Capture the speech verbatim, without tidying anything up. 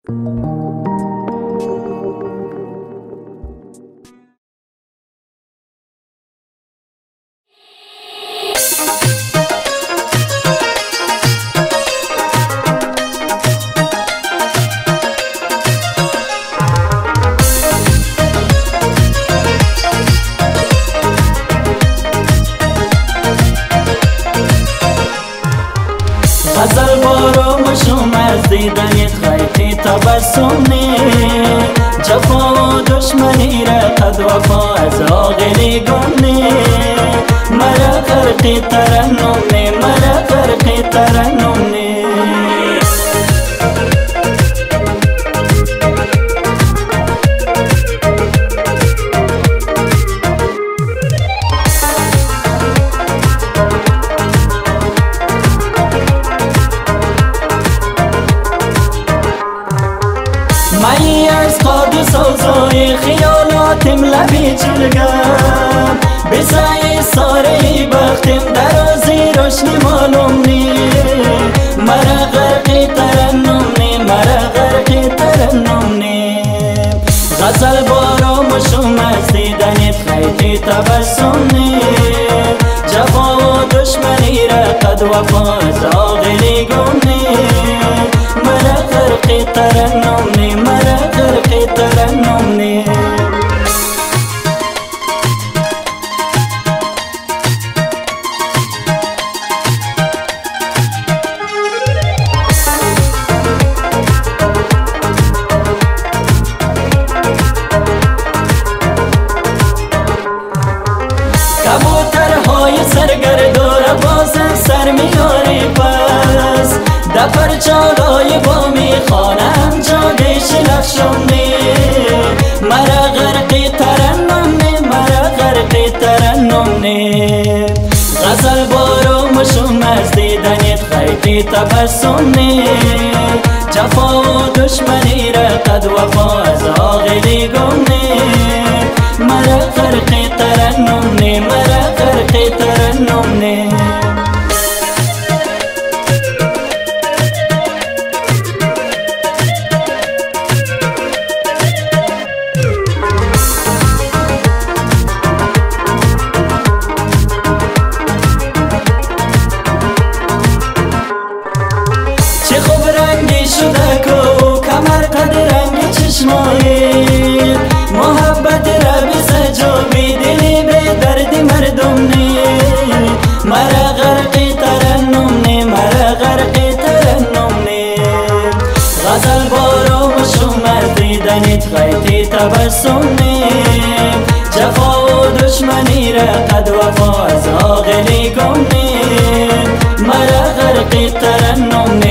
غزل بارامشم از دیدنت خیلی تبسمی جفا و دشمنی را قد وفا از آغلی گمنی مرا غرقی ترنم نی مرا غرقی ترنم نی مایی از خواب و سوزای خیالاتم لبی جلگم بسای ساره بختم درازی روشنی معلوم نی مرا غرقی ترنم نی مرا غرقی ترنم نی غزل بارامشم از دیدنت خیلی تبسم نی جفا و دشمنی را قد وفا از آغلی گم نی مرا غرقی ترنم نی مرا غرقی ترنم نی کبوترهای سرگردار بازم سر میاری پس دفر چالای با میخوانم جادش لخشم نی مرا غرقی ترنم نی مرا غرقی ترنم نی غزل بارامشم از دیدنت خیلی تبسم نی جفا و دشمنی را قد وفا از آغلی گم نی مرا غرقی ترنم نی مرا غرقی ترنم نی چه خوب رنگی شده کو کمر قد رنگ چشمایی محبت را بی سجابی دلی به درد مردم نی مرا غرقی ترنم نی مرا غرقی ترنم نی غزل بارامشم از دیدنت خیلی تبسم نی جفا و دشمنی را قد وفا از آغلی گم نی مرا غرقی ترنم نی